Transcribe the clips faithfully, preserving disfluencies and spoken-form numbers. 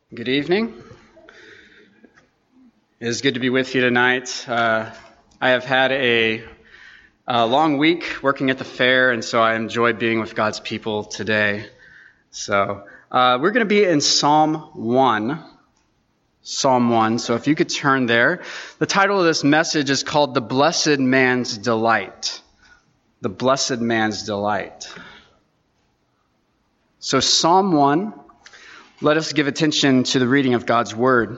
Good evening. It is good to be with you tonight. Uh, I have had a, a long week working at the fair, and so I enjoy being with God's people today. So uh, we're going to be in Psalm one. Psalm one. So if you could turn there. The title of this message is called The Blessed Man's Delight. The Blessed Man's Delight. So Psalm one. Let us give attention to the reading of God's word.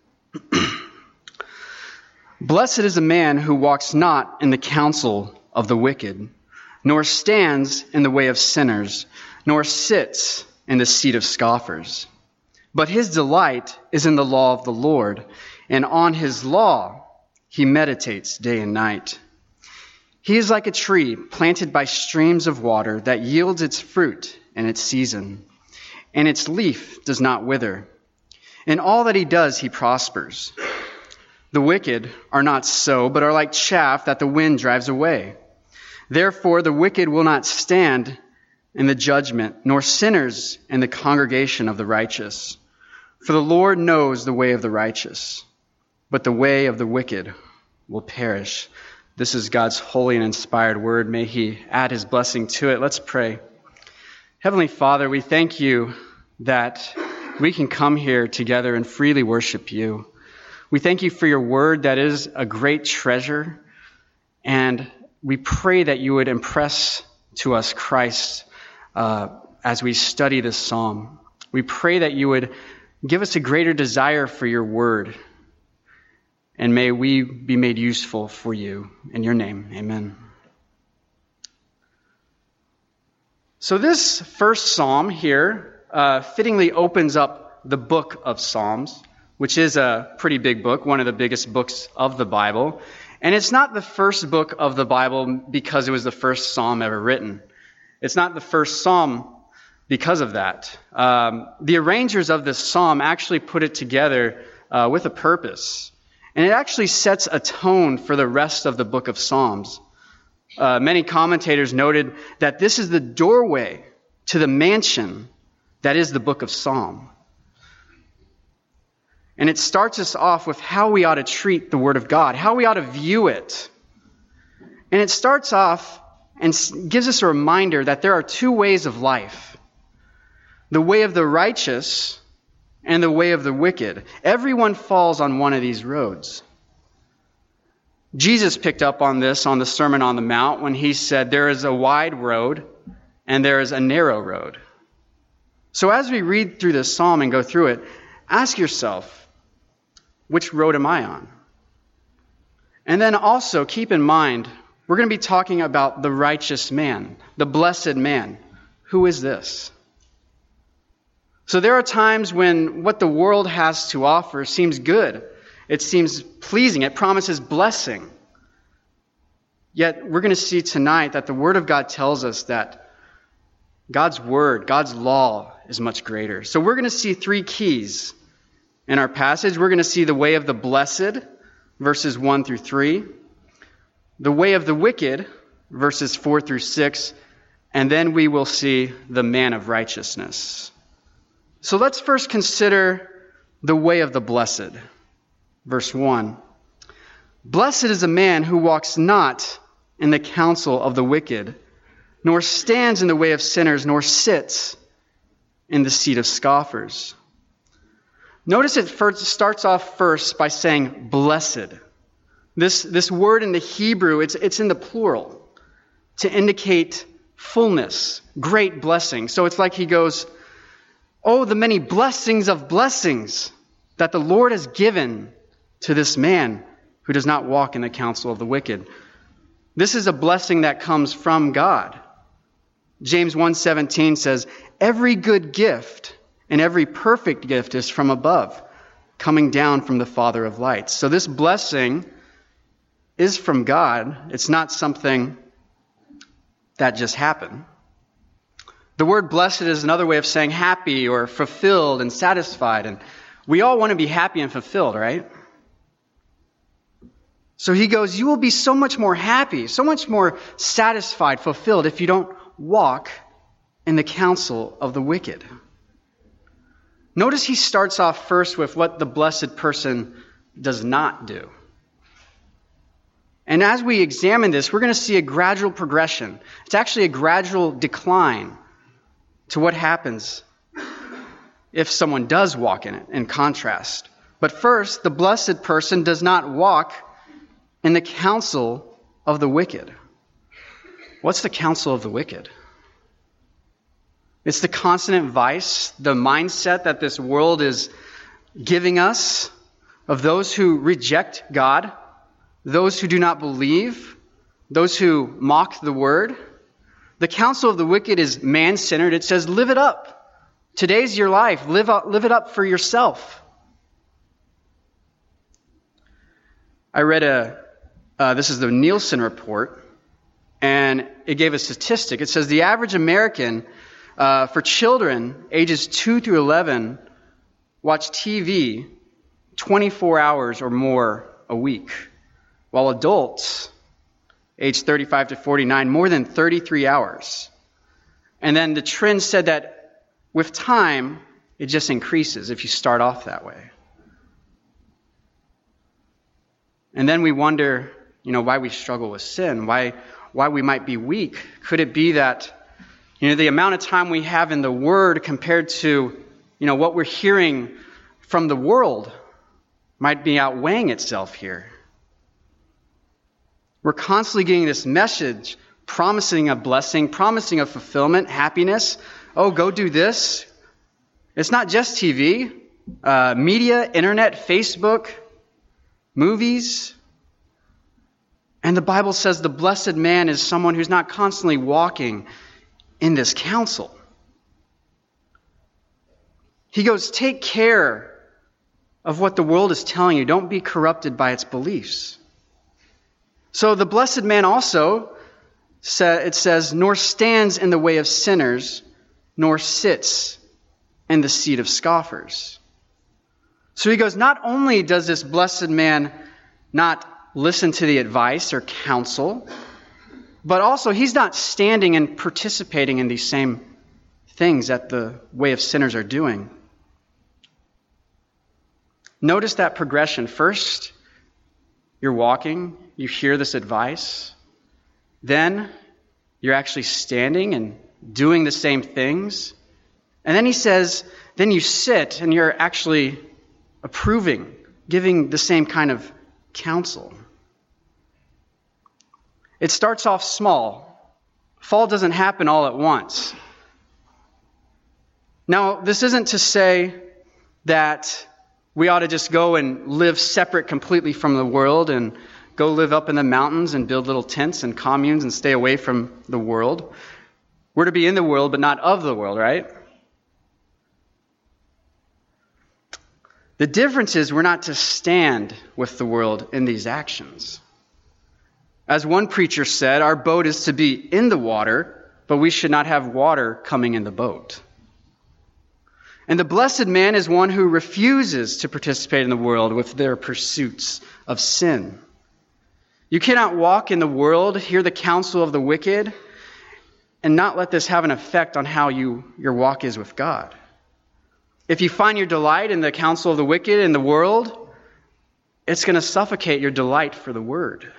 Blessed is the man who walks not in the counsel of the wicked, nor stands in the way of sinners, nor sits in the seat of scoffers. But his delight is in the law of the Lord, and on his law he meditates day and night. He is like a tree planted by streams of water that yields its fruit in its season, and its leaf does not wither. In all that he does, he prospers. The wicked are not so, but are like chaff that the wind drives away. Therefore, the wicked will not stand in the judgment, nor sinners in the congregation of the righteous. For the Lord knows the way of the righteous, but the way of the wicked will perish. This is God's holy and inspired word. May he add his blessing to it. Let's pray. Heavenly Father, we thank you that we can come here together and freely worship you. We thank you for your word that is a great treasure, and we pray that you would impress to us Christ uh, as we study this psalm. We pray that you would give us a greater desire for your word, and may we be made useful for you. In your name, amen. So this first psalm here uh, fittingly opens up the book of Psalms, which is a pretty big book, one of the biggest books of the Bible. And it's not the first book of the Bible because it was the first psalm ever written. It's not the first psalm because of that. Um, the arrangers of this psalm actually put it together uh, with a purpose. And it actually sets a tone for the rest of the book of Psalms. Uh, many commentators noted that this is the doorway to the mansion that is the book of Psalm. And it starts us off with how we ought to treat the Word of God, how we ought to view it. And it starts off and gives us a reminder that there are two ways of life: the way of the righteous and the way of the wicked. Everyone falls on one of these roads. Jesus picked up on this on the Sermon on the Mount when he said, there is a wide road and there is a narrow road. So as we read through this psalm and go through it, ask yourself, which road am I on? And then also keep in mind, we're going to be talking about the righteous man, the blessed man. Who is this? So there are times when what the world has to offer seems good. It seems pleasing. It promises blessing. Yet we're going to see tonight that the Word of God tells us that God's Word, God's law is much greater. So we're going to see three keys in our passage. We're going to see the way of the blessed, verses one through three. The way of the wicked, verses four through six. And then we will see the man of righteousness. So let's first consider the way of the blessed. Verse one, blessed is a man who walks not in the counsel of the wicked, nor stands in the way of sinners, nor sits in the seat of scoffers. Notice it first starts off first by saying blessed. This, this word in the Hebrew, it's, it's in the plural to indicate fullness, great blessing. So it's like he goes, oh, the many blessings of blessings that the Lord has given to this man who does not walk in the counsel of the wicked. This is a blessing that comes from God. James one seventeen says, every good gift and every perfect gift is from above, coming down from the Father of lights. So this blessing is from God. It's not something that just happened. The word blessed is another way of saying happy or fulfilled and satisfied. And we all want to be happy and fulfilled, right? So he goes, you will be so much more happy, so much more satisfied, fulfilled if you don't walk in the counsel of the wicked. Notice he starts off first with what the blessed person does not do. And as we examine this, we're going to see a gradual progression. It's actually a gradual decline to what happens if someone does walk in it, in contrast. But first, the blessed person does not walk in the counsel of the wicked. What's the counsel of the wicked? It's the constant advice, the mindset that this world is giving us of those who reject God, those who do not believe, those who mock the word. The counsel of the wicked is man-centered. It says, live it up. Today's your life. Live, up, live it up for yourself. I read a, uh, this is the Nielsen report, and it gave a statistic. It says the average American, uh, for children ages two through eleven, watch T V twenty-four hours or more a week, while adults age thirty-five to forty-nine, more than thirty-three hours. And then the trend said that with time, it just increases if you start off that way. And then we wonder, you know, why we struggle with sin, why why we might be weak. Could it be that, you know, the amount of time we have in the Word compared to, you know, what we're hearing from the world might be outweighing itself here? We're constantly getting this message, promising a blessing, promising a fulfillment, happiness. Oh, go do this. It's not just T V, uh, media, internet, Facebook, movies. And the Bible says the blessed man is someone who's not constantly walking in this counsel. He goes, take care of what the world is telling you. Don't be corrupted by its beliefs. So the blessed man also, it says, nor stands in the way of sinners, nor sits in the seat of scoffers. So he goes, not only does this blessed man not listen to the advice or counsel, but also he's not standing and participating in these same things that the way of sinners are doing. Notice that progression. First, you're walking, you hear this advice. Then you're actually standing and doing the same things. And then he says, then you sit and you're actually approving, giving the same kind of counsel. It starts off small. Fall doesn't happen all at once. Now, this isn't to say that we ought to just go and live separate completely from the world and go live up in the mountains and build little tents and communes and stay away from the world. We're to be in the world, but not of the world, right? The difference is we're not to stand with the world in these actions. As one preacher said, our boat is to be in the water, but we should not have water coming in the boat. And the blessed man is one who refuses to participate in the world with their pursuits of sin. You cannot walk in the world, hear the counsel of the wicked, and not let this have an effect on how you your walk is with God. If you find your delight in the counsel of the wicked in the world, it's going to suffocate your delight for the word.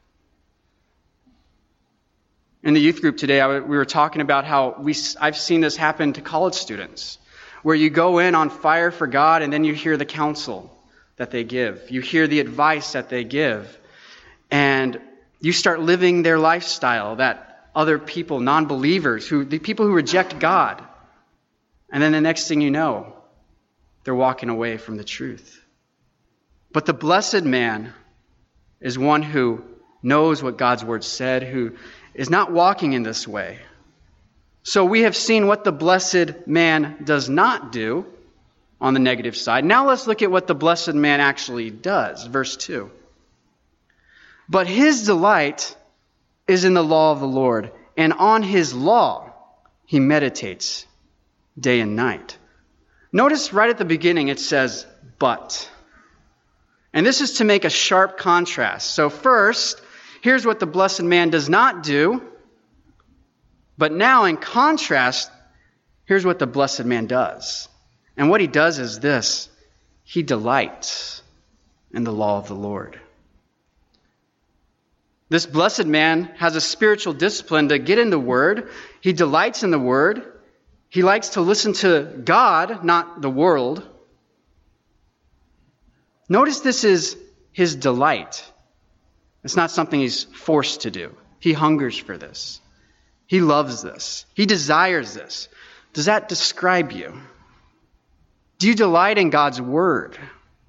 In the youth group today, I, we were talking about how we I've seen this happen to college students, where you go in on fire for God and then you hear the counsel that they give. You hear the advice that they give. And you start living their lifestyle that other people, non-believers, who the people who reject God. And then the next thing you know, they're walking away from the truth. But the blessed man is one who knows what God's word said, who is not walking in this way. So we have seen what the blessed man does not do on the negative side. Now let's look at what the blessed man actually does. Verse two. But his delight is in the law of the Lord, and on his law he meditates day and night. Notice right at the beginning it says, but. And this is to make a sharp contrast. So first, here's what the blessed man does not do. But now in contrast, here's what the blessed man does. And what he does is this: he delights in the law of the Lord. This blessed man has a spiritual discipline to get in the Word. He delights in the Word. He likes to listen to God, not the world. Notice this is his delight. It's not something he's forced to do. He hungers for this. He loves this. He desires this. Does that describe you? Do you delight in God's Word?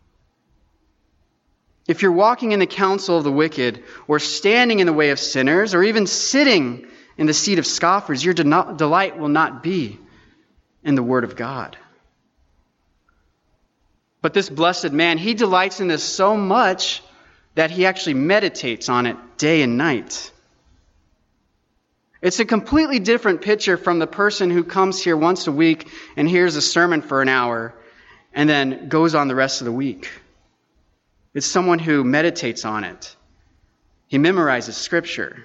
If you're walking in the counsel of the wicked, or standing in the way of sinners, or even sitting in the seat of scoffers, your de- delight will not be in the Word of God. But this blessed man, he delights in this so much that he actually meditates on it day and night. It's a completely different picture from the person who comes here once a week and hears a sermon for an hour and then goes on the rest of the week. It's someone who meditates on it. He memorizes Scripture.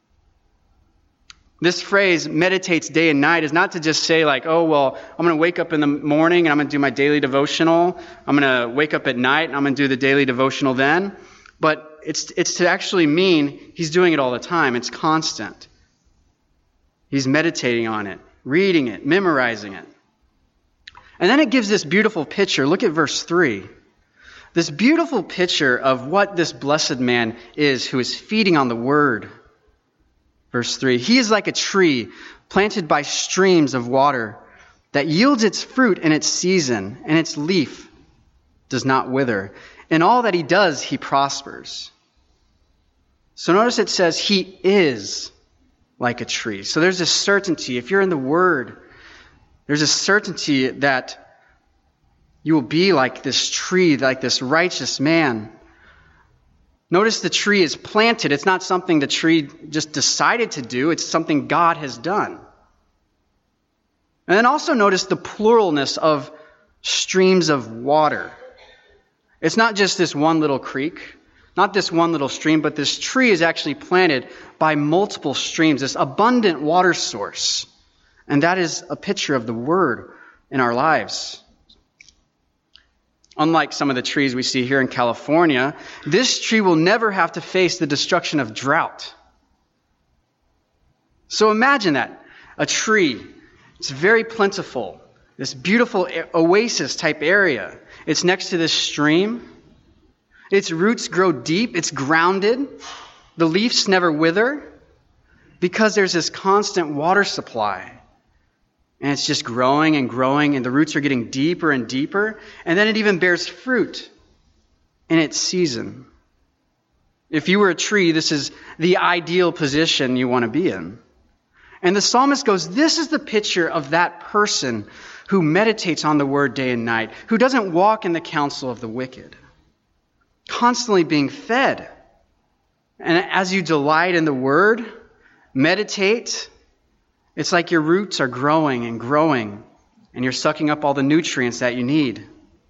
This phrase, meditates day and night, is not to just say like, oh, well, I'm going to wake up in the morning and I'm going to do my daily devotional. I'm going to wake up at night and I'm going to do the daily devotional then. But it's it's to actually mean he's doing it all the time. It's constant. He's meditating on it, reading it, memorizing it. And then it gives this beautiful picture. Look at verse three. This beautiful picture of what this blessed man is who is feeding on the Word. Verse three, he is like a tree planted by streams of water that yields its fruit in its season, and its leaf does not wither. In all that he does, he prospers. So notice it says he is like a tree. So there's a certainty. If you're in the Word, there's a certainty that you will be like this tree, like this righteous man. Notice the tree is planted. It's not something the tree just decided to do. It's something God has done. And then also notice the pluralness of streams of water. It's not just this one little creek, not this one little stream, but this tree is actually planted by multiple streams, this abundant water source. And that is a picture of the Word in our lives. Unlike some of the trees we see here in California, this tree will never have to face the destruction of drought. So imagine that. A tree. It's very plentiful. This beautiful oasis type area. It's next to this stream. Its roots grow deep. It's grounded. The leaves never wither because there's this constant water supply. And it's just growing and growing, and the roots are getting deeper and deeper. And then it even bears fruit in its season. If you were a tree, this is the ideal position you want to be in. And the psalmist goes, this is the picture of that person who meditates on the Word day and night, who doesn't walk in the counsel of the wicked, constantly being fed. And as you delight in the Word, meditate, it's like your roots are growing and growing, and you're sucking up all the nutrients that you need.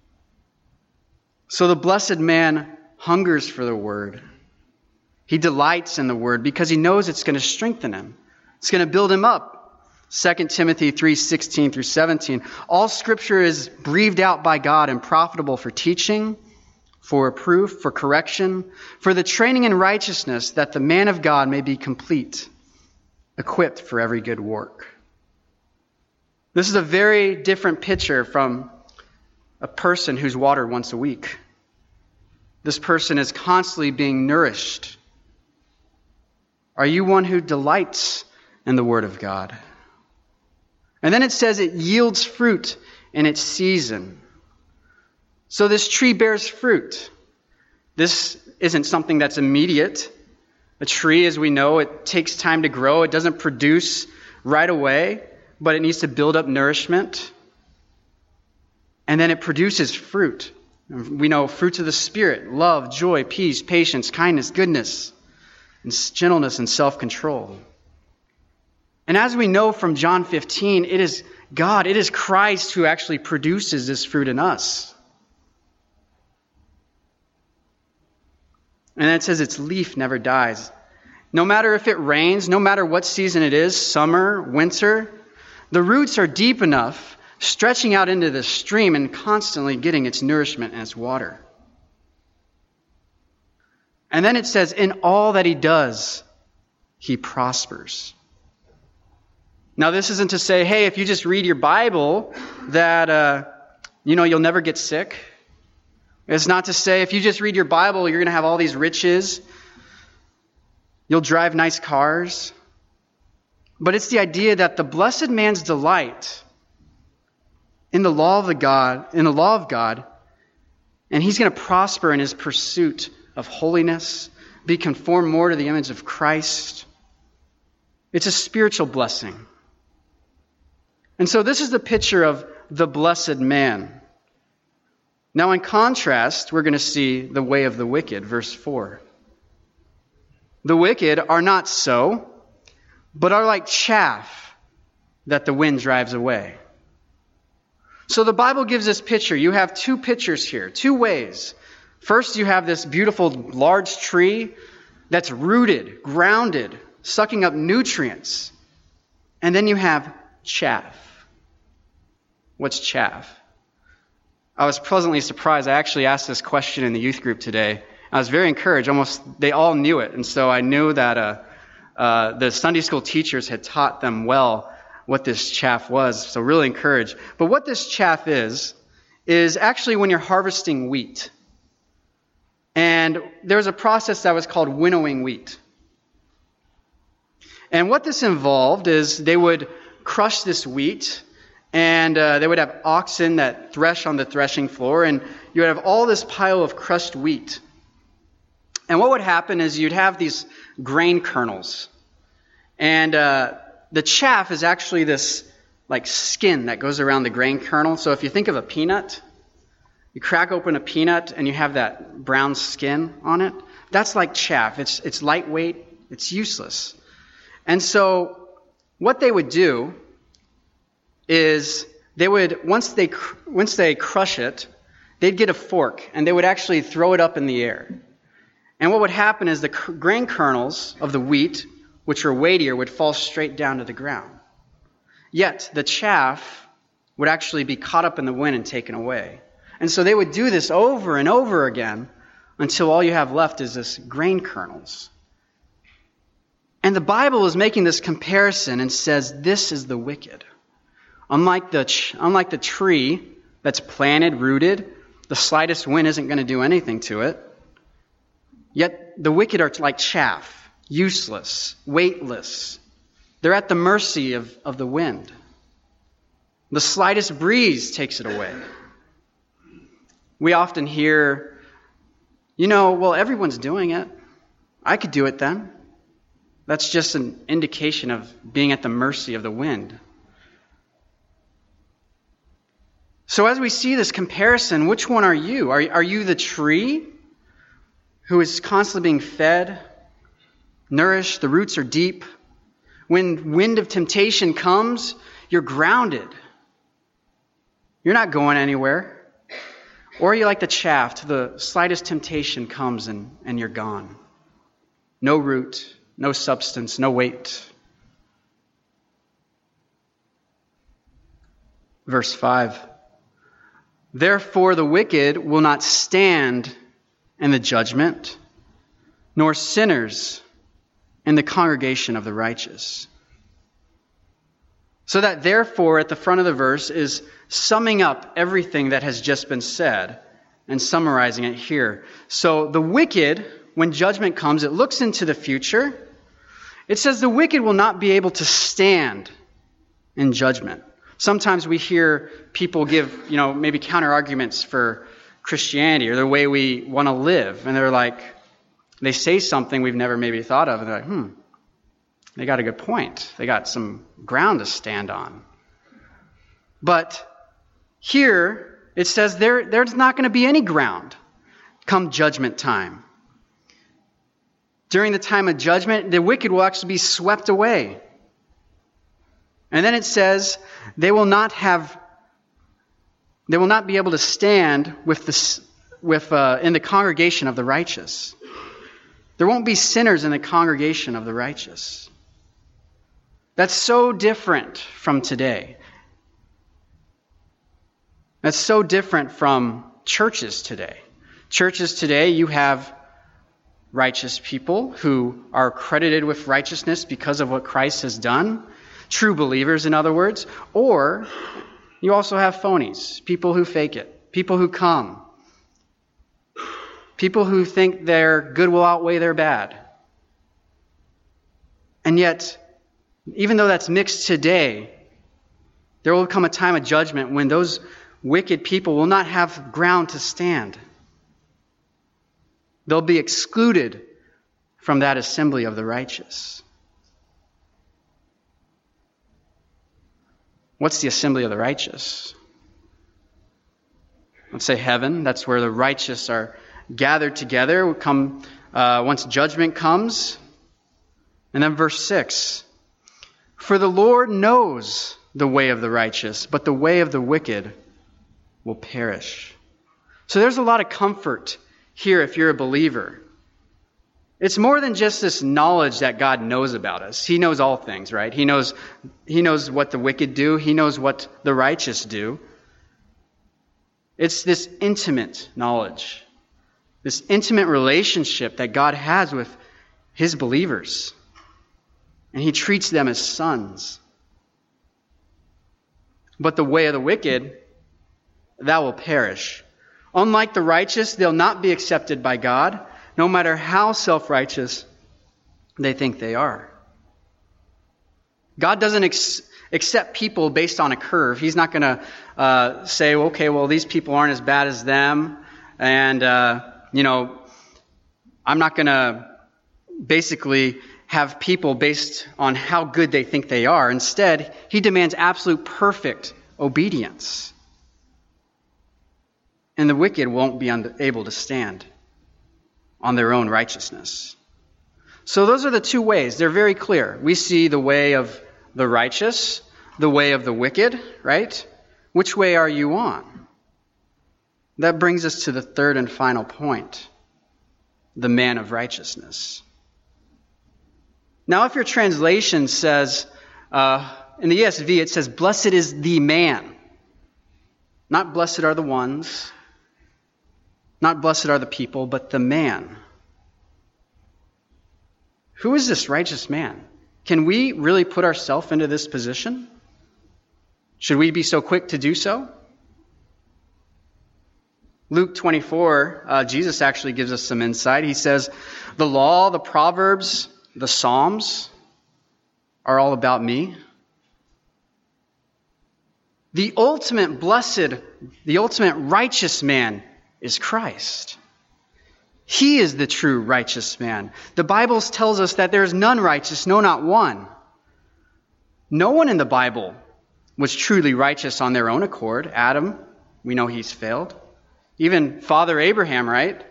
So the blessed man hungers for the Word. He delights in the Word because he knows it's going to strengthen him. It's going to build him up. Second Timothy three sixteen through seventeen. All Scripture is breathed out by God and profitable for teaching, for reproof, for correction, for the training in righteousness, that the man of God may be complete, equipped for every good work. This is a very different picture from a person who's watered once a week. This person is constantly being nourished. Are you one who delights in the Word of God? And then it says it yields fruit in its season. So this tree bears fruit. This isn't something that's immediate. A tree, as we know, it takes time to grow. It doesn't produce right away, but it needs to build up nourishment. And then it produces fruit. We know fruits of the Spirit: love, joy, peace, patience, kindness, goodness, and gentleness and self-control. And as we know from John fifteen, it is God, it is Christ who actually produces this fruit in us. And then it says its leaf never dies. No matter if it rains, no matter what season it is, summer, winter, the roots are deep enough stretching out into the stream and constantly getting its nourishment and its water. And then it says, in all that he does, he prospers. Now, this isn't to say, hey, if you just read your Bible, that, uh, you know, you'll never get sick. It's not to say, if you just read your Bible, you're going to have all these riches. You'll drive nice cars. But it's the idea that the blessed man's delight in the law of the God, in the law of God, and he's going to prosper in his pursuit of holiness, be conformed more to the image of Christ. It's a spiritual blessing. And so this is the picture of the blessed man. Now, in contrast, we're going to see the way of the wicked, verse four. The wicked are not so, but are like chaff that the wind drives away. So the Bible gives this picture. You have two pictures here, two ways. First, you have this beautiful large tree that's rooted, grounded, sucking up nutrients. And then you have chaff. What's chaff? I was pleasantly surprised. I actually asked this question in the youth group today. I was very encouraged. Almost they all knew it. And so I knew that uh, uh, the Sunday school teachers had taught them well what this chaff was. So really encouraged. But what this chaff is, is actually when you're harvesting wheat. And there was a process that was called winnowing wheat. And what this involved is they would crush this wheat, and uh, they would have oxen that thresh on the threshing floor, and you would have all this pile of crushed wheat. And what would happen is you'd have these grain kernels. And uh, the chaff is actually this like skin that goes around the grain kernel. So if you think of a peanut, you crack open a peanut and you have that brown skin on it. That's like chaff. It's it's lightweight. It's useless. And so what they would do is they would, once they once they crush it, they'd get a fork and they would actually throw it up in the air. And what would happen is the grain kernels of the wheat, which were weightier, would fall straight down to the ground. Yet the chaff would actually be caught up in the wind and taken away. And so they would do this over and over again until all you have left is this grain kernels. And the Bible is making this comparison and says this is the wicked. Unlike the, unlike the tree that's planted, rooted, the slightest wind isn't going to do anything to it. Yet the wicked are like chaff, useless, weightless. They're at the mercy of, of the wind. The slightest breeze takes it away. We often hear, you know, well, everyone's doing it. I could do it then. That's just an indication of being at the mercy of the wind. So as we see this comparison, which one are you? Are, are you the tree who is constantly being fed, nourished, the roots are deep? When wind of temptation comes, you're grounded. You're not going anywhere. Or are you like the chaff, the slightest temptation comes and, and you're gone. No root, no substance, no weight. Verse five. Therefore the wicked will not stand in the judgment, nor sinners in the congregation of the righteous. So that therefore at the front of the verse is summing up everything that has just been said and summarizing it here. So the wicked, when judgment comes, it looks into the future. It says the wicked will not be able to stand in judgment. Sometimes we hear people give, you know, maybe counter arguments for Christianity or the way we want to live. And they're like, they say something we've never maybe thought of. And they're like, hmm, they got a good point. They got some ground to stand on. But here it says there, there's not going to be any ground come judgment time. During the time of judgment, the wicked will actually be swept away. And then it says they will not have, they will not be able to stand with the, with uh, in the congregation of the righteous. There won't be sinners in the congregation of the righteous. That's so different from today. That's so different from churches today. Churches today, you have righteous people who are credited with righteousness because of what Christ has done, true believers, in other words, or you also have phonies, people who fake it, people who come, people who think their good will outweigh their bad. And yet, even though that's mixed today, there will come a time of judgment when those wicked people will not have ground to stand. They'll be excluded from that assembly of the righteous. What's the assembly of the righteous? Let's say heaven. That's where the righteous are gathered together. Come uh, once judgment comes. And then verse six. For the Lord knows the way of the righteous, but the way of the wicked will perish. So there's a lot of comfort here if you're a believer. It's more than just this knowledge that God knows about us. He knows all things, right? He knows, he knows what the wicked do. He knows what the righteous do. It's this intimate knowledge, this intimate relationship that God has with his believers. And he treats them as sons. But the way of the wicked, that will perish. Unlike the righteous, they'll not be accepted by God, no matter how self-righteous they think they are. God doesn't ex- accept people based on a curve. He's not going to uh, say, okay, well, these people aren't as bad as them, and, uh, you know, I'm not going to basically have people based on how good they think they are. Instead, he demands absolute perfect obedience. And the wicked won't be able to stand on their own righteousness. So those are the two ways. They're very clear. We see the way of the righteous, the way of the wicked, right? Which way are you on? That brings us to the third and final point, the man of righteousness. Now, if your translation says, uh, in the E S V, it says, blessed is the man. Not blessed are the ones. Not blessed are the people, but the man. Who is this righteous man? Can we really put ourselves into this position? Should we be so quick to do so? Luke twenty-four, uh, Jesus actually gives us some insight. He says, the law, the Proverbs, the Psalms are all about me. The ultimate blessed, the ultimate righteous man is Christ. He is the true righteous man. The Bible tells us that there is none righteous, no, not one. No one in the Bible was truly righteous on their own accord. Adam, we know he's failed. Even Father Abraham, right?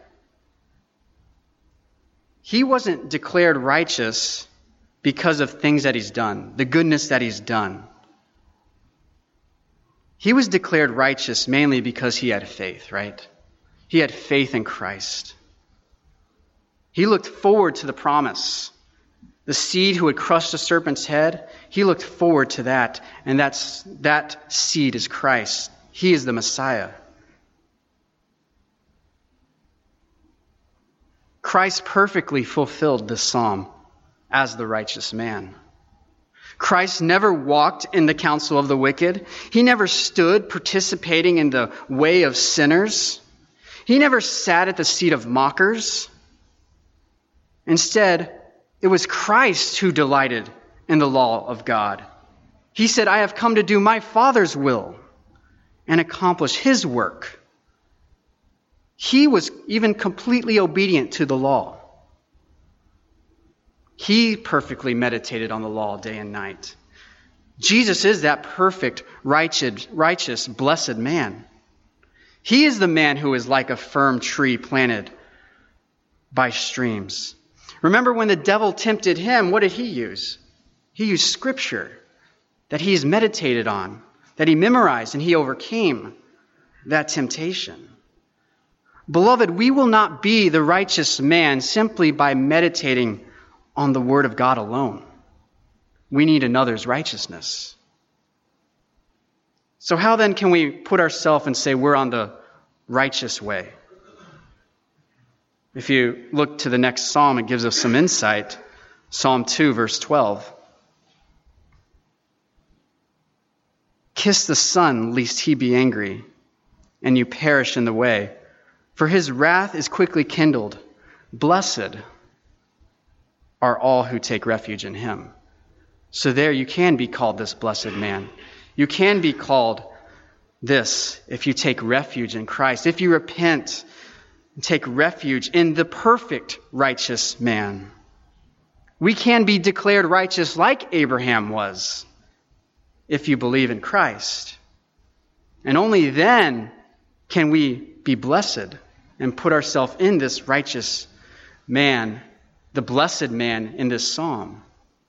He wasn't declared righteous because of things that he's done, the goodness that he's done. He was declared righteous mainly because he had faith, right? He had faith in Christ. He looked forward to the promise. The seed who would crush the serpent's head, he looked forward to that. And that's, that seed is Christ. He is the Messiah. Christ perfectly fulfilled this psalm as the righteous man. Christ never walked in the counsel of the wicked. He never stood participating in the way of sinners. He never sat at the seat of mockers. Instead, it was Christ who delighted in the law of God. He said, I have come to do my Father's will and accomplish his work. He was even completely obedient to the law. He perfectly meditated on the law day and night. Jesus is that perfect, righteous, righteous, blessed man. He is the man who is like a firm tree planted by streams. Remember when the devil tempted him, what did he use? He used Scripture that he's meditated on, that he memorized, and he overcame that temptation. Beloved, we will not be the righteous man simply by meditating on the Word of God alone. We need another's righteousness. So how then can we put ourselves and say we're on the righteous way? If you look to the next psalm, it gives us some insight. Psalm two, verse twelve. Kiss the Son, lest he be angry, and you perish in the way. For his wrath is quickly kindled. Blessed are all who take refuge in him. So there you can be called this blessed man. You can be called this if you take refuge in Christ. If you repent and take refuge in the perfect righteous man. We can be declared righteous like Abraham was if you believe in Christ. And only then can we be blessed and put ourselves in this righteous man, the blessed man in this psalm.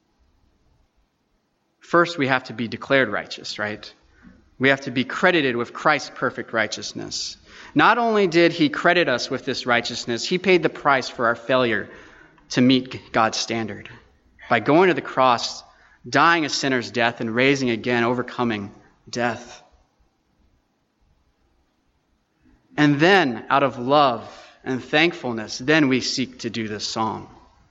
First, we have to be declared righteous, right? We have to be credited with Christ's perfect righteousness. Not only did he credit us with this righteousness, he paid the price for our failure to meet God's standard by going to the cross, dying a sinner's death, and raising again, overcoming death. And then, out of love and thankfulness, then we seek to do this psalm.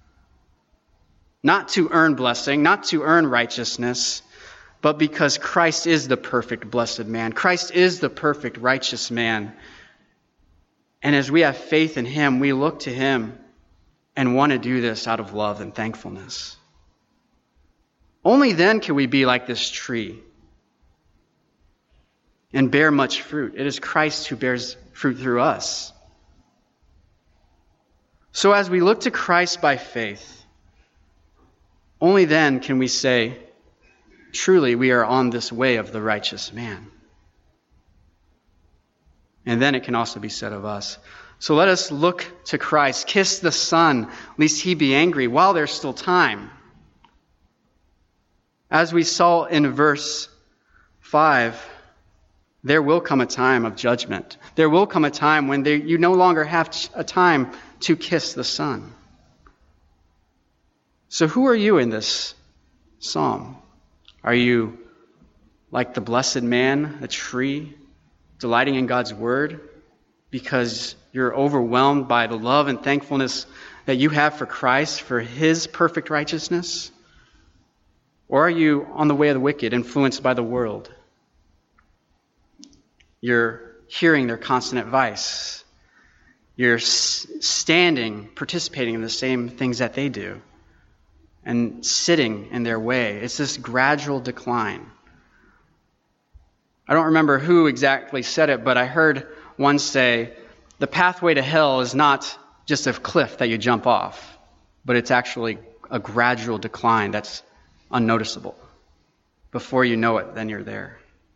Not to earn blessing, not to earn righteousness, but because Christ is the perfect blessed man. Christ is the perfect righteous man. And as we have faith in him, we look to him and want to do this out of love and thankfulness. Only then can we be like this tree and bear much fruit. It is Christ who bears fruit through us. So as we look to Christ by faith, only then can we say, truly, we are on this way of the righteous man. And then it can also be said of us. So let us look to Christ. Kiss the Son, lest he be angry, while there's still time. As we saw in verse five, there will come a time of judgment. There will come a time when there, you no longer have a time to kiss the Son. So who are you in this psalm? Are you like the blessed man, a tree, delighting in God's word because you're overwhelmed by the love and thankfulness that you have for Christ, for his perfect righteousness? Or are you on the way of the wicked, influenced by the world? You're hearing their constant advice. You're s- standing, participating in the same things that they do, and sitting in their way. It's this gradual decline. I don't remember who exactly said it, but I heard one say, the pathway to hell is not just a cliff that you jump off, but it's actually a gradual decline that's unnoticeable. Before you know it, then you're there.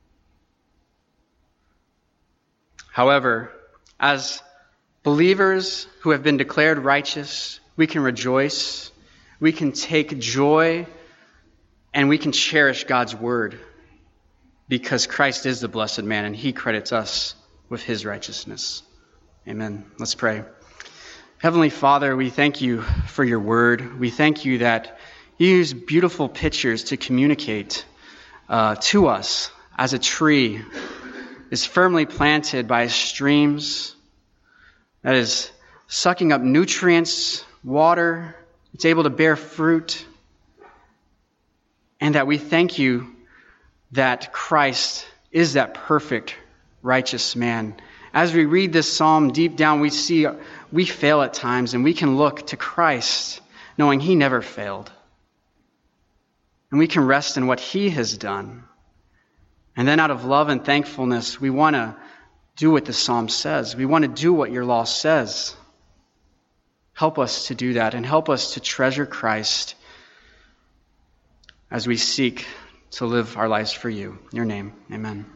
However, as believers who have been declared righteous, we can rejoice, we can take joy, and we can cherish God's word because Christ is the blessed man and he credits us with his righteousness. Amen. Let's pray. Heavenly Father, we thank you for your word. We thank you that you use beautiful pictures to communicate uh, to us as a tree is firmly planted by streams that is sucking up nutrients, water. It's able to bear fruit. And that we thank you that Christ is that perfect, righteous man. As we read this psalm, deep down we see we fail at times, and we can look to Christ knowing he never failed. And we can rest in what he has done. And then out of love and thankfulness, we want to do what the psalm says. We want to do what your law says. Help us to do that, and help us to treasure Christ as we seek to live our lives for you. In your name, amen.